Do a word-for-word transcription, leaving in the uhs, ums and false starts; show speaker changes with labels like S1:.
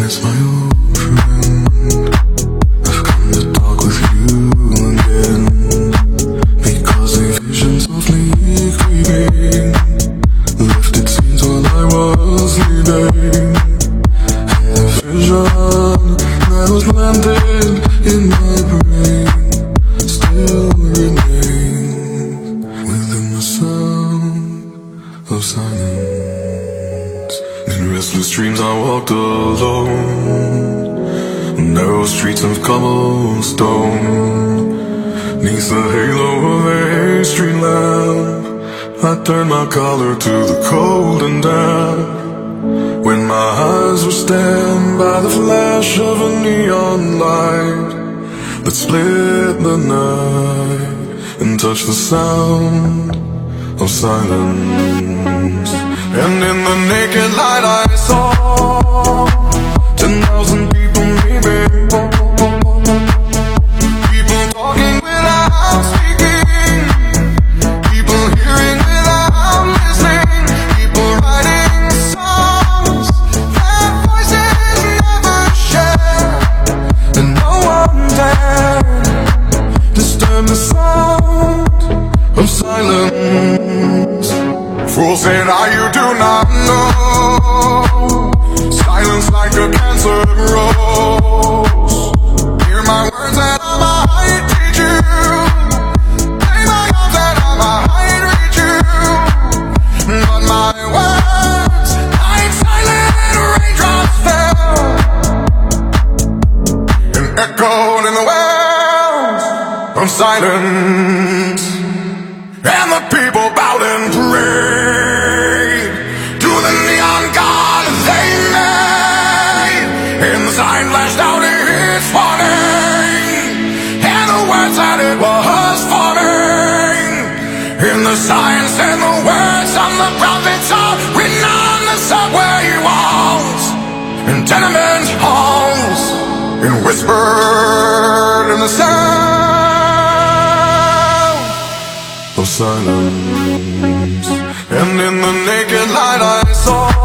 S1: it's my old friend. I've come to talk with you again, because the visions of me creeping lifted scenes while I was sleeping. Had a vision that was landed in my brain, still remains within the sound of silence. In restless dreams I walked alone, narrow streets of cobblestone, neath the halo of a street lamp. I turned my collar to the cold and damp, when my eyes were stabbed by the flash of a neon light that split the night and touched the sound of silence. And in the naked light I saw ten thousand people maybe, people talking without speaking, people hearing without listening, people writing songs that voices never share, and no one dared disturb the sound of silence. Fools say now you do not know, silence like a cancer grows. Hear my words and I might teach you, play my arms and I might reach you, but my words like silent raindrops fell and echoed in the wells of silence. And the people bowed and prayed to the neon god they made, and the sign flashed out its warning, and the words that it was forming. And the sign said the words on the prophets are written on the subway walls and tenement halls, and whispered in the sound of silence. And in the naked light I saw